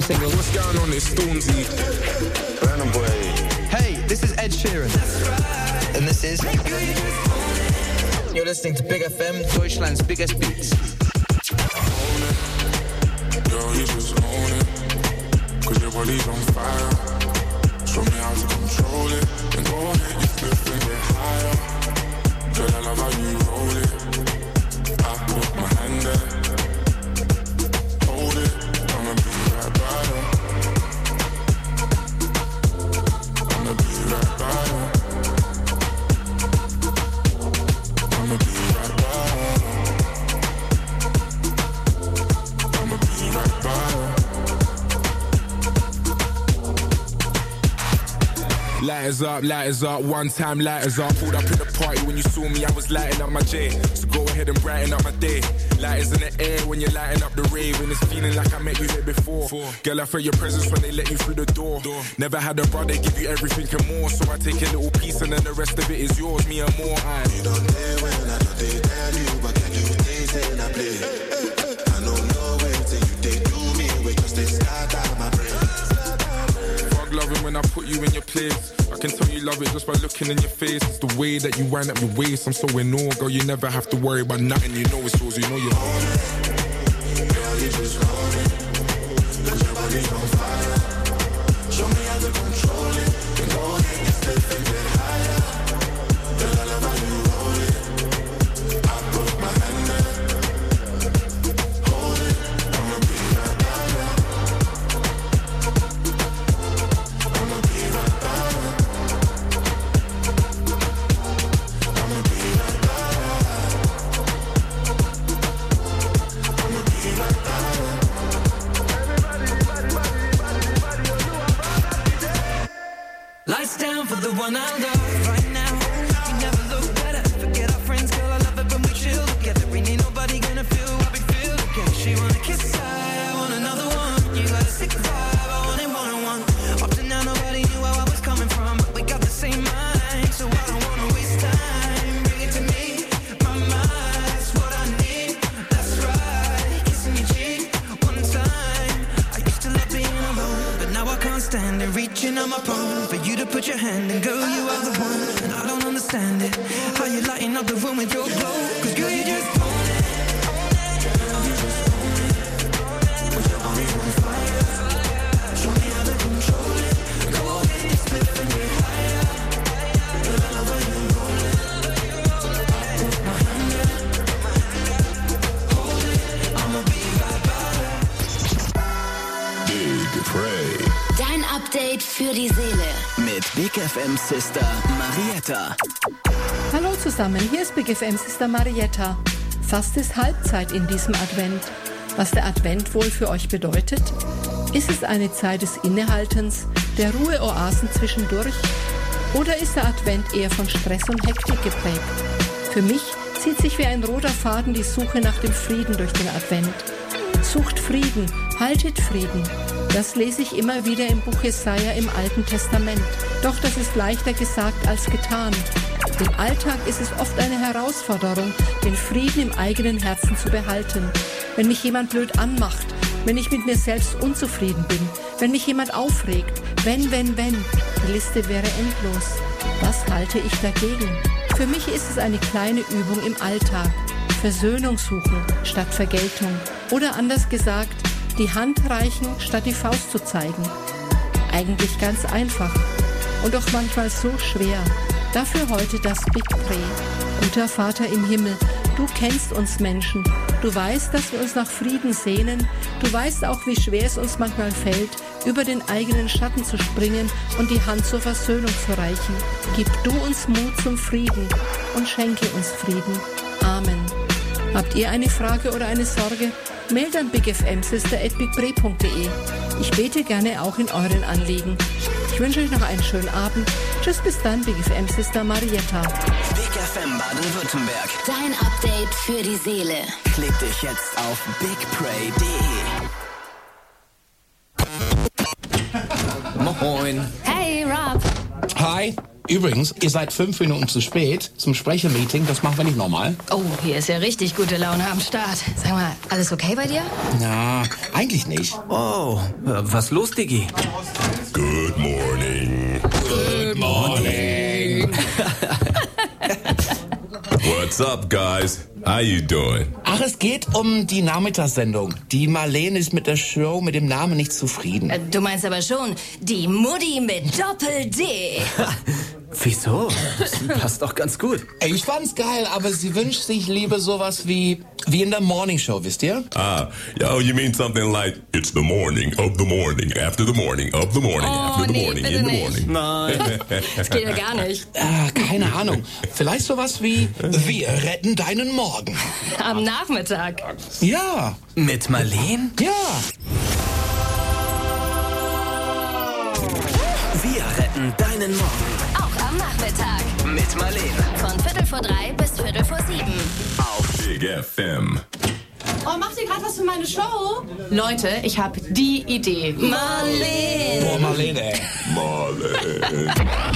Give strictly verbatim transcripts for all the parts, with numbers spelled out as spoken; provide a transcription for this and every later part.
single. What's going on? It's Stormzy. Burna Boy. Hey, this is Ed Sheeran. Right. And this is... You're listening to Big F M, Deutschland's biggest beats. Own it. Girl, you just own it. Cause your body's on fire. Show me how to control it. And go ahead, you flip and get higher. Girl, I love how you roll it. I put my hand there. Hold it. I'ma be right by you. I'ma be right by you. I'ma be right by you. I'ma be right by you. Lighters up, lighters up, one time lighters up. Pulled up in the party when you saw me, I was lighting up my J. So go ahead and brighten up my day. Lighters in the air when you're lighting up the rave. And it's feeling like I met you here before. Girl, I felt your presence when they let you through the door. Never had a brother give you everything and more. So I take a little piece and then the rest of it is yours, me and more. I You don't dare when I don't they tell you, but can you taste and I play? I don't know when say you they do me, we just they start out my brain. fuck loving when I put you in your place. I can tell you love it just by looking in your face. It's the way that you wind up your waist. I'm so in awe, girl, you never have to worry about nothing. You know it's yours, you know you're own it. Girl, you just own it. Cause your body's on fire. Show me how to control it. And go ahead and step and get higher. Girl, I love how you roll it. I put my hand there. Hold it. I'ma be right by you. I'ma be right by you. I'ma be right by you. I'ma be right by you. Lights down for the one I love right now. We never look better. Forget our friends, girl. I love it when we chill together. Ain't nobody gonna feel what we feel together. She wanna kiss, I want another one. You got a sick vibe, I want it one on one. Up to now, nobody knew where I was coming from, but we got the same mind, so I don't wanna waste time. Bring it to me, my mind's what I need. That's right, kissing your cheek one time. I used to love being alone, but now I can't stand it. Reaching on my phone for you to put your hand in, girl, you are the one. And I don't understand it, how you lighting up the room with your glow. Cause girl, you just own it. Girl, you just own it. With your body on fire. Show me how to control it. Go ahead and split and get higher. Girl, I love how you roll it. I put my hand there. Hold it, I'ma be right by you. Big Prey. Dein Update für die Seele. Mit Big F M Sister Marietta. Hallo zusammen, hier ist Big F M Sister Marietta. Fast ist Halbzeit in diesem Advent. Was der Advent wohl für euch bedeutet? Ist es eine Zeit des Innehaltens, der Ruheoasen zwischendurch? Oder ist der Advent eher von Stress und Hektik geprägt? Für mich zieht sich wie ein roter Faden die Suche nach dem Frieden durch den Advent. Sucht Frieden, haltet Frieden. Das lese ich immer wieder im Buch Jesaja im Alten Testament. Doch das ist leichter gesagt als getan. Im Alltag ist es oft eine Herausforderung, den Frieden im eigenen Herzen zu behalten. Wenn mich jemand blöd anmacht, wenn ich mit mir selbst unzufrieden bin, wenn mich jemand aufregt, wenn, wenn, wenn, die Liste wäre endlos. Was halte ich dagegen? Für mich ist es eine kleine Übung im Alltag. Versöhnung suchen statt Vergeltung. Oder anders gesagt, die Hand reichen, statt die Faust zu zeigen. Eigentlich ganz einfach und doch manchmal so schwer. Dafür heute das Big Prey. Guter Vater im Himmel, du kennst uns Menschen. Du weißt, dass wir uns nach Frieden sehnen. Du weißt auch, wie schwer es uns manchmal fällt, über den eigenen Schatten zu springen und die Hand zur Versöhnung zu reichen. Gib du uns Mut zum Frieden und schenke uns Frieden. Amen. Habt ihr eine Frage oder eine Sorge? Mailt an bigfmsister at bigprey punkt de. Ich bete gerne auch in euren Anliegen. Ich wünsche euch noch einen schönen Abend. Tschüss, bis dann, Big F M Sister Marietta. Big F M Baden-Württemberg. Dein Update für die Seele. Klick dich jetzt auf bigprey punkt de. Moin. Hey, Rob. Hi. Übrigens, ihr seid fünf Minuten zu spät zum Sprechermeeting. Das machen wir nicht nochmal. Oh, hier ist ja richtig gute Laune am Start. Sag mal, alles okay bei dir? Na, eigentlich nicht. Oh, was los, Diggi? Good morning. Good morning. What's up, guys? How you doing? Ach, es geht um die Nachmittagssendung. Die Marlene ist mit der Show mit dem Namen nicht zufrieden. Äh, Du meinst aber schon, die Mutti mit Doppel-D. Wieso? Das passt doch ganz gut. Ey, ich fand's geil, aber sie wünscht sich lieber sowas wie, wie in der Morning Show, wisst ihr? Ah, yo, you mean something like, it's the morning of the morning, after the morning of the morning, Oh, after the nee, morning, bitte in the nicht. morning. Nein. Das geht ja gar nicht. Ah, keine Ahnung. Vielleicht sowas wie, wir retten deinen Morgen. Am Nachmittag. Ja, Mit Marleen? ja. Wir retten deinen Morgen. Auch am Nachmittag. Mit Marleen. Von Viertel vor drei bis Viertel vor sieben. Auf Big F M. Oh, macht ihr gerade was für meine Show? Leute, ich habe die Idee. Marleen. Boah, Marlene, ey. Marlene.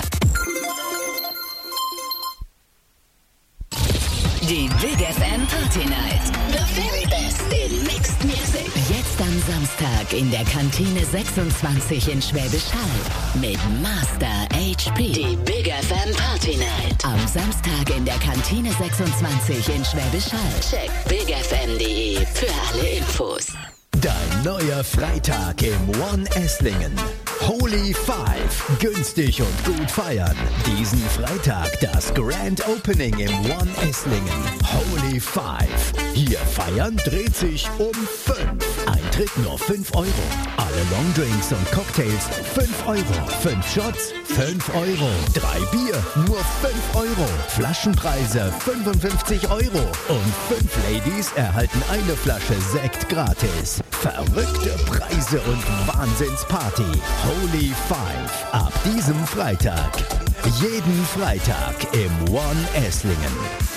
Die Big F M Party Night. The very best in mixed music. Jetzt am Samstag in der Kantine sechsundzwanzig in Schwäbisch Hall. Mit Master H P. Die Big F M Party Night. Am Samstag in der Kantine sechsundzwanzig in Schwäbisch Hall. Check big f m punkt d e für alle Infos. Dein neuer Freitag im One Esslingen. Holy Five. Günstig und gut feiern. Diesen Freitag das Grand Opening im One Esslingen. Holy Five. Hier feiern dreht sich um fünf. Eintritt nur fünf Euro. Alle Longdrinks und Cocktails fünf Euro. Fünf Shots fünf Euro. Drei Bier nur fünf Euro. Flaschenpreise fünfundfünfzig Euro. Und fünf Ladies erhalten eine Flasche Sekt gratis. Verrückte Preise und Wahnsinnsparty. Holy Five. Ab diesem Freitag. Jeden Freitag im One Esslingen.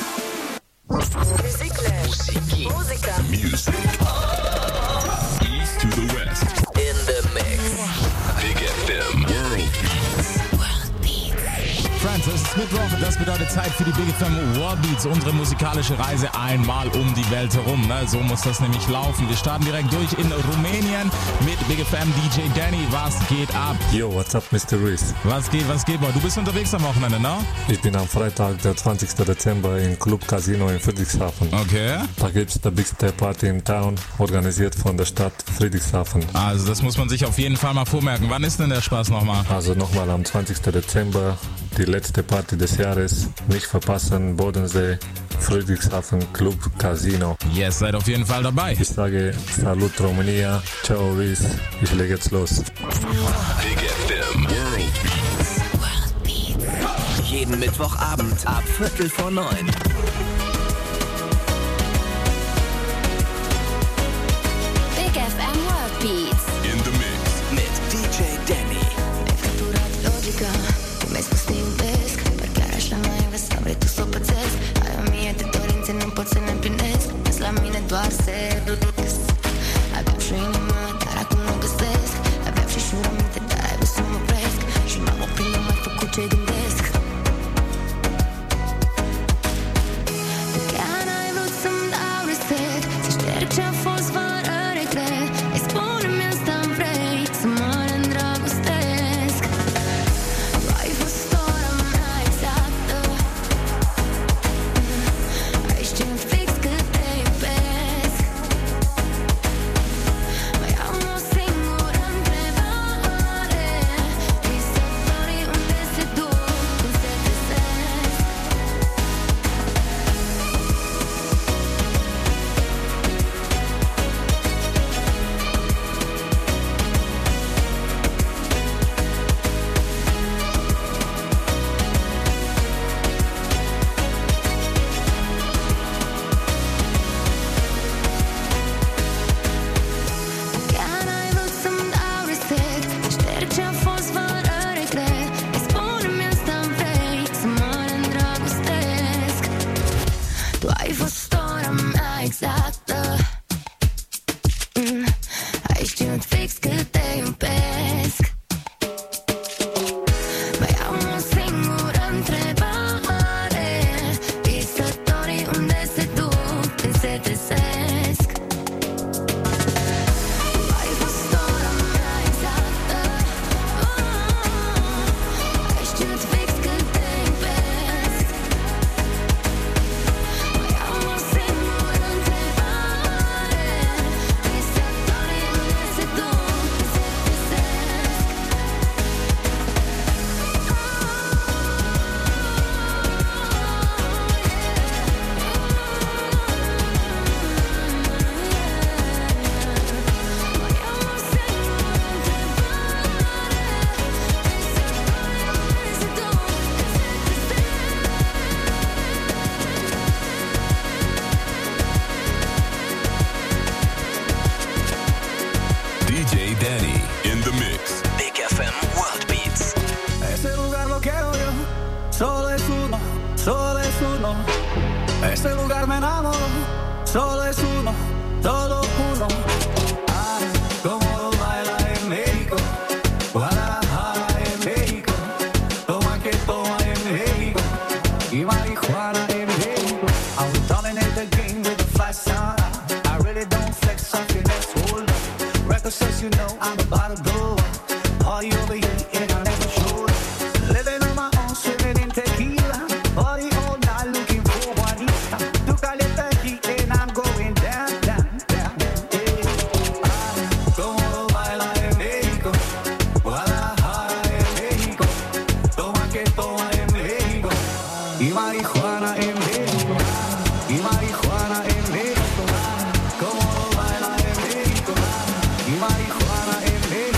Musiker. Music. East to the west. In the mix. Big F M. World Beats. Friends, es ist Mittwoch, das bedeutet Zeit für die Big F M World Beats, unsere musikalische Reise einmal um die Welt herum. Ne? So muss das nämlich laufen. Wir starten direkt durch in Rumänien mit Big F M D J Danny. Was geht ab? Yo, what's up, Mister Reese? Was geht, was geht, boy? Du bist unterwegs am Wochenende, ne? Ich bin am Freitag, der zwanzigsten Dezember, im Club Casino in Friedrichshafen. Okay. Da gibt's die bigste Party in Town, organisiert von der Stadt Friedrichshafen. Also das muss man sich auf jeden Fall mal vormerken. Wann ist denn der Spaß nochmal? Also nochmal am zwanzigsten Dezember, die letzte Party des Jahres. Nicht verpassen, Bodensee, Friedrichshafen Club Casino. Yes, seid auf jeden Fall dabei. Ich sage Salut Romania, ciao Reese, ich lege jetzt los. Big F M. World Beats. Jeden Mittwochabend ab Viertel vor neun. Big F M World Beats. In the mix. Mit D J Danny. Logica, come să te iubesc, dar chiar așa nu ai vrea să vrei tu să o pățesc. Ai o mie de dorințe, nu pot să le împlinesc, însă la mine doar se râdesc. Aveam și o inimă, dar acum nu găsesc. Aveam și jurăminte, dar ai vrut să mă opresc. Și m-am oprit, nu mai făcut ce gândesc. Chiar n-ai vrut să-mi dau reset, să șterg ce-a fost fără regret. Îi spune-mi asta vrei, să mă reîndrăgostesc. Tu ai fost ora mea exactă. Ai știut fix cât te iubesc. Mai am o singură întrebare. Visătorii unde se duc când se trezesc? Chiar n-ai vrut să-mi dau reset, să șterg ce-a fost fără regret. Îi spune-mi asta vrei, să mă reîndrăgostesc. Tu ai fost ora mea exactă. Mm, Ai știut fix cât te iubesc. Mai am o singură Ese lugar me enamoró, solo es uno, todo uno. Ay, cómo baila en México, Guadalajara en México, toma que toma en México, y marihuana en México. I will dominate the game with the fly sound. I really don't flex off your next hold up. Record says you know I'm about to blow up. Party over here and I never showed up. Living on my own, swimming in tequila. Party all night looking for Juanita. Tu caliente heat and I'm going down, down, down. Yeah. Ay, como baila en México, Guadalajara en México, toma que toma en México, y marihuana en México, y marihuana en México, como baila en México, y marihuana en México.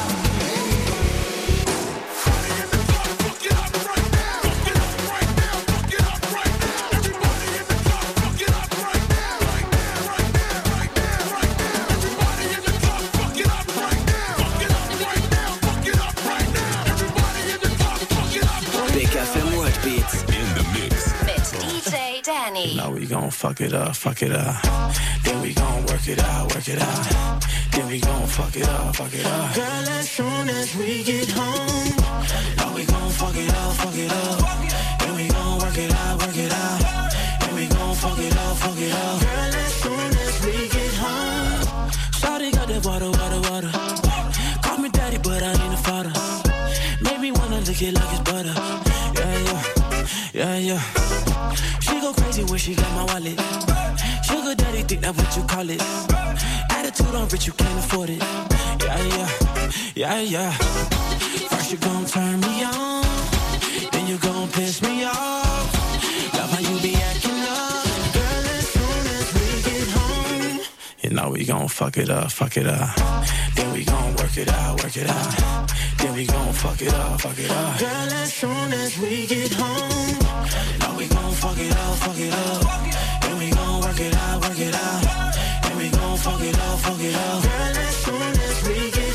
Big F M World Beats. In the mix. Mit D J Danny. Now we gon' fuck it up, fuck it up. Then we gon' work it out, work it out. Then we gon' fuck it up, fuck it up. Girl, as soon as we get home, Now we gon' fuck it up, fuck it up. Then we gon' work it out, work it out. Then we gon' fuck it up, fuck it up. girl, as soon as we get home. Shawty got that water, water, water. Call me daddy, but I ain't a father. Make me wanna lick it like it's butter. Yeah, yeah, yeah, yeah. She go crazy when she got my wallet. Sugar daddy, think that what you call it. Attitude on rich, you can't afford it. Yeah, yeah, yeah, yeah. First you gon' turn me on, then you gon' piss me off. Love how you be acting up. Girl, as soon as we get home, You know we gon' fuck it up, fuck it up. Then we gon' work it out, work it out. Then we gon' fuck it up, fuck it up. girl, as soon as we get home, Now we gon' fuck it up, fuck it up. Then we gon' work it out, work it out. Then we gon' fuck it up, fuck it up. girl, as soon as we get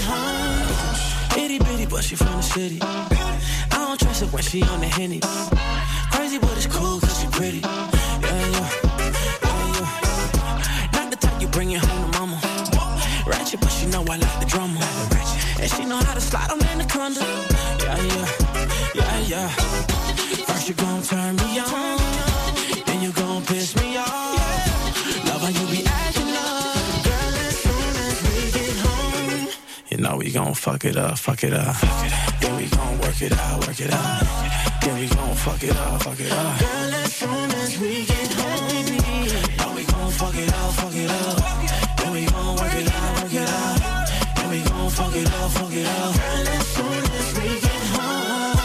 home. Itty bitty, but she from the city. I don't trust her when she on the Henny. Crazy, but it's cool cause she pretty. Yeah, yeah, yeah, yeah. Not the type you bring it home to mama. Ratchet, but she know I like the drama. And she know how to slide on Anaconda. Yeah, yeah, yeah, yeah. First you gon' turn me on, then you gon' piss me off. Love how you be acting up. Girl, as soon as we get home, You know we gon' fuck it up, fuck it up. Then we gon' work it out, work it out. Then we gon' fuck it up, fuck it up. girl, as soon as we get home, Now we gon' fuck it up, fuck it up. Then we gon' work it out, work it out. Then we gon' fuck it up, fuck it up. girl, as soon as we get home.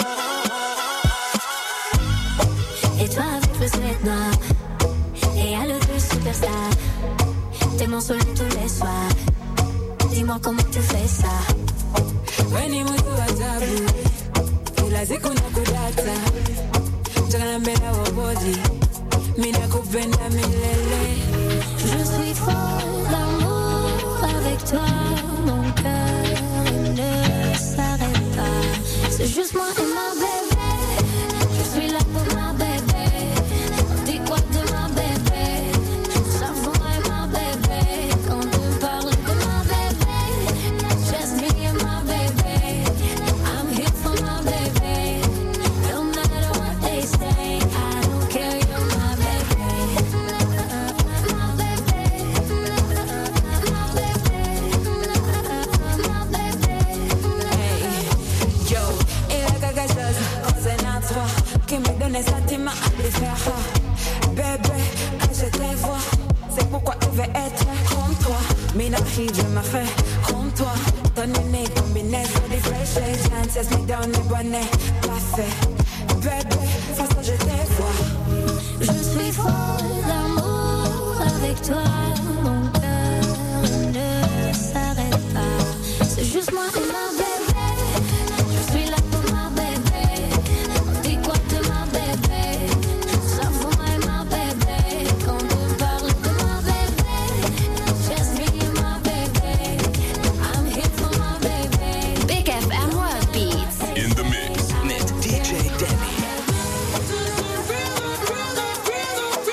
Et toi avec le sweat noir et à l'autre superstar. T'es mon soleil tous les soirs. Dis-moi comment tu fais ça. Weni mtu ajabu, kila siku nakudata. Jana mbele wa body, mina kupenda milele. Je suis folle d'amour avec toi. Mon cœur ne s'arrête pas. C'est juste moi et ma bébé. Je suis là pour ma bébé. Dis quoi de ma bébé? Ça et ma bébé. Quand on parle de ma bébé, just me and my baby. I'm here for my baby. No matter what they say, I don't care, you're my baby. My baby. My baby. My baby. Hey, yo, et la cagageuse, c'est notre toi qui me donne ça, tu m'as appris faire. Bébé, je te vois, c'est pourquoi elle veut être comme toi. Mina, je me fais comme toi. Ton nez combinaison des fresh agents, c'est me donne les bonnets, parfait. Bébé, façon je te vois. Je suis folle d'amour avec toi. Mon cœur ne s'arrête pas. C'est juste moi et ma bébé. Je suis là pour ma bébé. Dis quoi de ma bébé? Ça et ma bébé. Quand on parle de ma bébé, just me and my baby. I'm here for my baby. Big F M World Beats. In the mix. Mit D J Danny.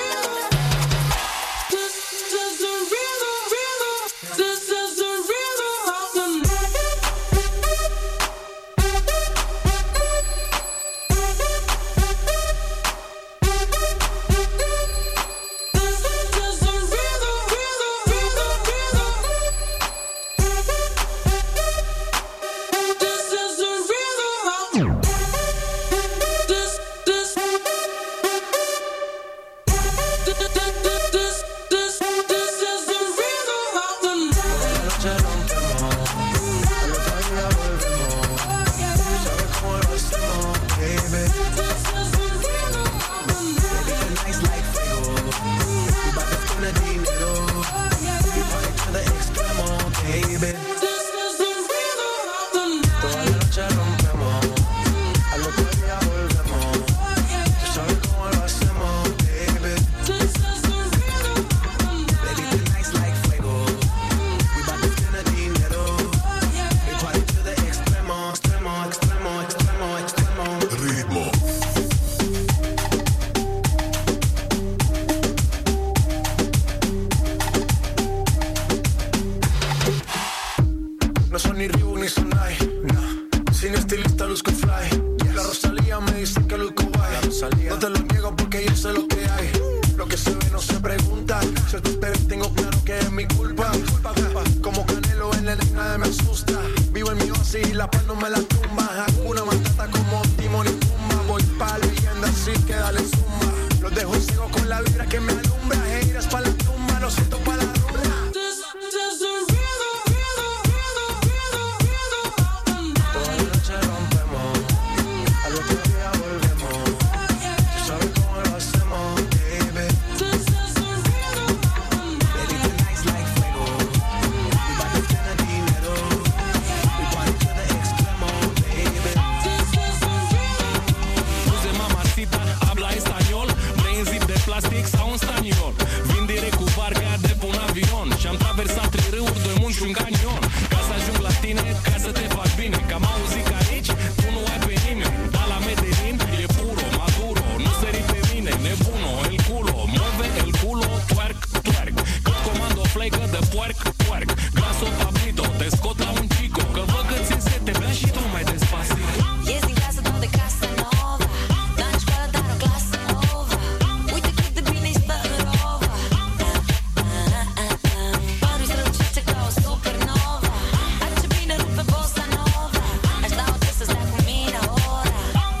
que se ve no se pregunta. Si tú te ves, tengo claro que es mi culpa. culpa, culpa. Como Canelo en el nadie me asusta. Vivo en mi oasis y la paz no me la tumba. Hakuna Matata como Timón y Pumba. Voy pa' leyenda así que dale zumba. Los dejo ciego con la vibra que me alumbra. Heiras pa' la tumba, lo siento pa' la rumba. Plastic sau un staniol. Vin direct cu barca de pe un avion și-am traversat trei râuri, doi munți și un canion ca să ajung la tine, ca să te fac bine. Că am auzit că aici tu nu ai pe nimeni. Dar la Medellin e puro, maduro. Nu sări pe mine, nebuno, el culo. Mueve el culo, twerk, twerk. Cât comando fleică de puerc, puerc. Glaso Pablito, te scot la un chico. Că văd că ți-e sete, bea și tu mai despacito. Ies din casă, dau de casă nouă. N-am școală, dar o clasă nouă. Uite cât de bine-i stă în rovă. Părul-i strălucește ca o supernova. Ar ce bine rupe bossa nova. Aș da o să stea cu mine ora.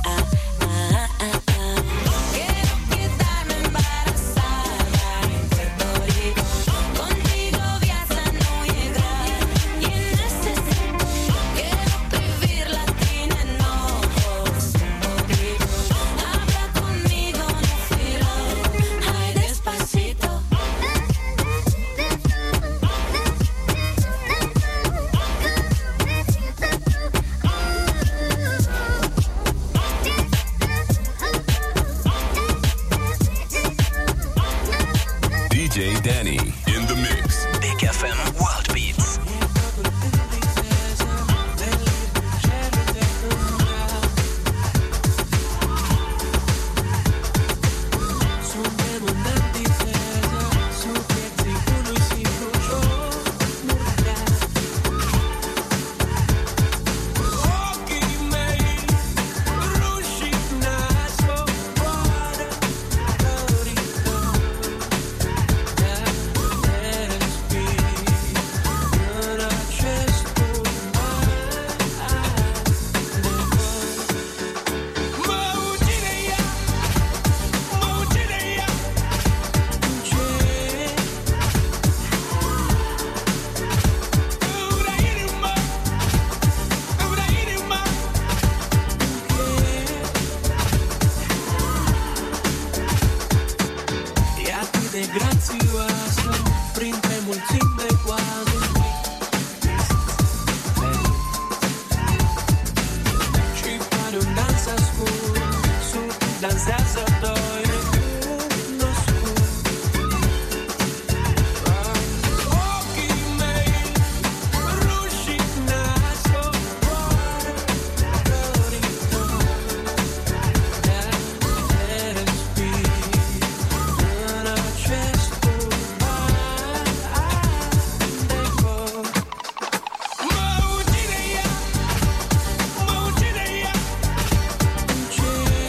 Quiero quedarme embarazada en Puerto Rico. Contigo viața nu e grea. E necesito. Quiero privir la tine en ojos un poquito. Habla conmigo, no filo. Ay, despacito. D J Danny in the mix. Big F M World Beats. Suntem în antiteză, subiecții unui simplu joc murdar. Ochii mei rușinați coboară florii tău. Dar te respiri în acest urmar de văr. Mă ucide ea, mă ucide ea. Ce? Ura inima, ura inima. E atât de grațioasă printre mulțimi de coadă. Și pare un dans ascuns, dansează doi necunoscuți. Ochii mei rușinați coboară florii tău. Dar te respiri în acest urmar de văr. Mă ucide ea, mă ucide ea. Ce?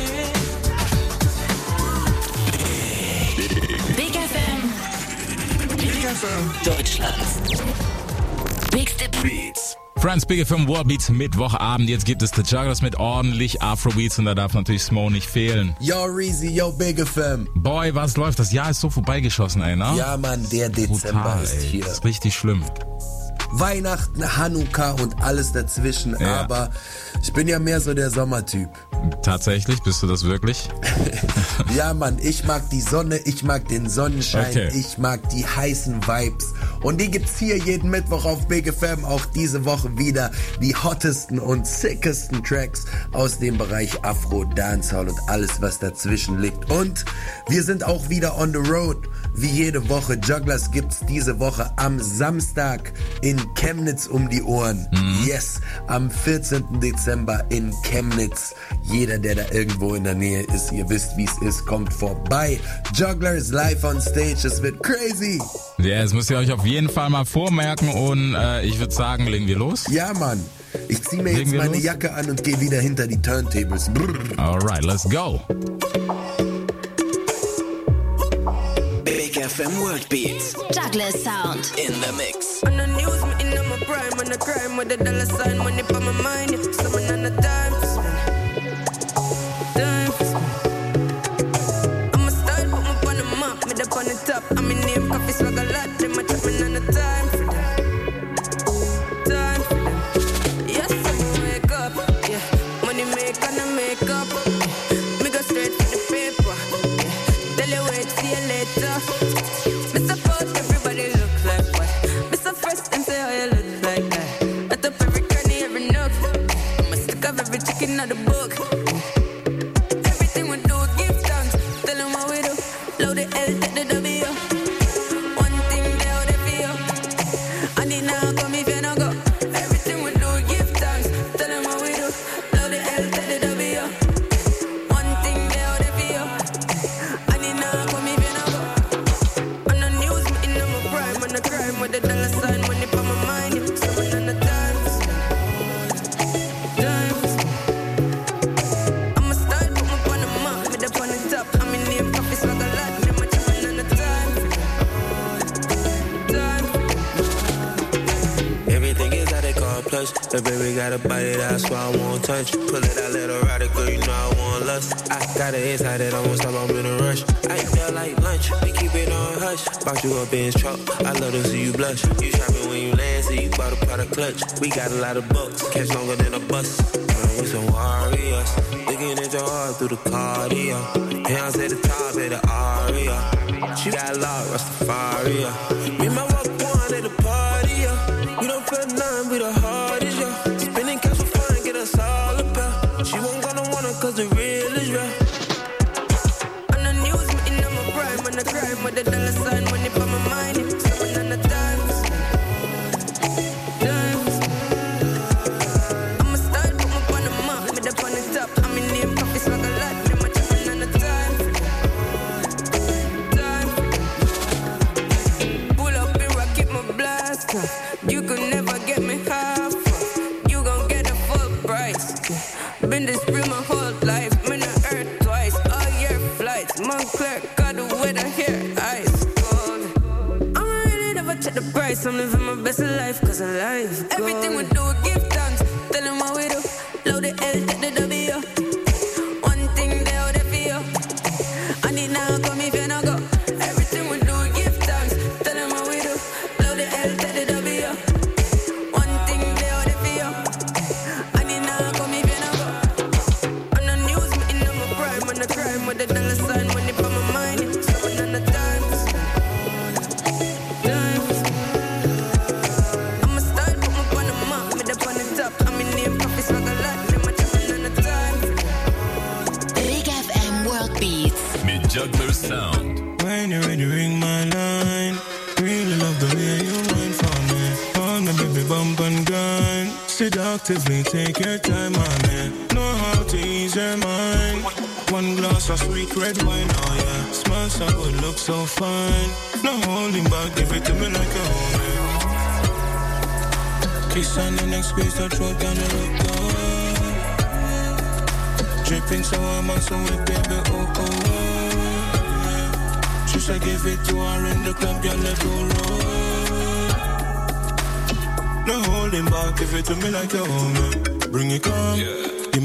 Big F M. Big F M. Deutschland. Bigste Beats. Friends, Big F M World Beats Mittwochabend. Jetzt gibt es The Jugglers mit ordentlich Afrobeats und da darf natürlich Smo nicht fehlen. Yo, Reezy, yo, Big F M. Boy, was läuft? Das Jahr ist so vorbeigeschossen, ey, ne? Ja, Mann, der Dezember Brutal, ist ey. hier. Das ist richtig schlimm. Weihnachten, Hanukkah und alles dazwischen, Ja. aber ich bin ja mehr so der Sommertyp. Tatsächlich? Bist du das wirklich? Ja, Mann, ich mag die Sonne, ich mag den Sonnenschein, Okay. ich mag die heißen Vibes. Und die gibt's hier jeden Mittwoch auf Big F M, auch diese Woche wieder die hottesten und sickesten Tracks aus dem Bereich Afro, Dancehall und alles, was dazwischen liegt. Und wir sind auch wieder on the road, wie jede Woche. Jugglers gibt's diese Woche am Samstag in Chemnitz um die Ohren. Yes, am vierzehnten Dezember in Chemnitz. Jeder, der da irgendwo in der Nähe ist, ihr wisst, wie es ist, kommt vorbei. Jugglers live on stage, es wird crazy. Ja, das müsst ihr euch auf jeden Fall mal vormerken und äh, ich würde sagen, legen wir los. Ja, Mann. Ich zieh mir Legen jetzt wir meine los? Jacke an und gehe wieder hinter die Turntables. Brrr. Alright, let's go. Big F M World Beats. Douglas Sound. In the mix. On the news, me in my prime, on the crime with the dollar sign, money on my mind. Yeah. Someone on the dime for spend. Dime for spend. I'm a style, put me on the map, me up on the top. I'm in name, coffee swag a lot. Them a chat me on the time for them. Time for them. Yes, I'm wake up. Yeah, money make and I make up. Me go straight for the paper. Yeah, tell you wait, see you later. Me support everybody look like what. Me so first and say how you look like that. I top every cranny, every nook. I'ma stick up every chicken out the book. Everything we do, give thanks. Tell them what we do. Load the L, take the W. One thing they out there for you. I need now come if you no go. Everything we do, give thanks. Tell them what we do. Load the L, take the W. One thing they out there for you. I need now come if you no go. On the news, me in my prime, on the crime with the dollar sign, money on my mind. Yeah. Someone on the time for spend. Time for spend. I'm a style, put me on the map, me up on the top. I'm in name, coffee swag a lot. Them a chatting on the time for them. Time for them. Everything is how they call plush. The baby got a body, that's why I won't touch. Pull it out, let her ride it, girl, you know I want lust. I got it inside that I won't stop, I'm in a rush. I eat that like lunch, we keep it on hush. Box you up in his truck, I love to see you blush. You shopping when you land, so you bought a product clutch. We got a lot of bucks, catch longer than a bus. Man, we some warriors, looking at your heart through the cardio. Hands at the top of the aria. She got a lot, Rastafari. Me and my walk one at the party, yeah. We don't feel nothing, we the hardest, yeah. Spending cash for fun, get us all about. She won't gonna want her cause the real is real. On the news, me in my prime, on the crime with the dollar sign, money on my mind. Yeah. Someone on the time for spend. Time for spend. I'm a style, put me on the map, me up on the top. I'm in name, coffee swag a lot. Them a chatting on the time for them. Time for them. Pull up and rock, keep my blast off. You could never get me half off. You gon' get a full price. Yeah. Been this real my whole life. Me not earth twice. All year flights. Montclair got the weather here. Ice cold. I'm really never check the price. I'm living my best life cause I life. Everything we do, give thanks. Tell them what we do. Load the L, take the W. One thing they out there for you. I need now come if you no go. Everything we do, give thanks. Tell them what we do. Load the L, take the W. One thing they out there for you. I need now come if you no go. On the news, me in my prime, on the crime with the dollar sign, money on my mind. Yeah. Someone on the time for spend. Time for spend. I'm a style, put me on the map, me up on the top. I'm in name, coffee swag a lot. Them a chatting on the time for them. Big F M World Beats. Mit Juggler Sound. When you ready, ring my line. Really love the way you went for me. On my baby bump and grind. Seductively take your time on me. Know how to ease your mind. One glass of sweet red wine, oh yeah. Smell so good, look so fine. No holding back, give it to me like a homie. Kiss on the next squeeze, the throat down the look good. Dripping so I'm on so wet, baby, oh oh oh. She said give it to her in the club, yeah, let go roll. No holding back, give it to me like a homie. Bring it on. Yeah.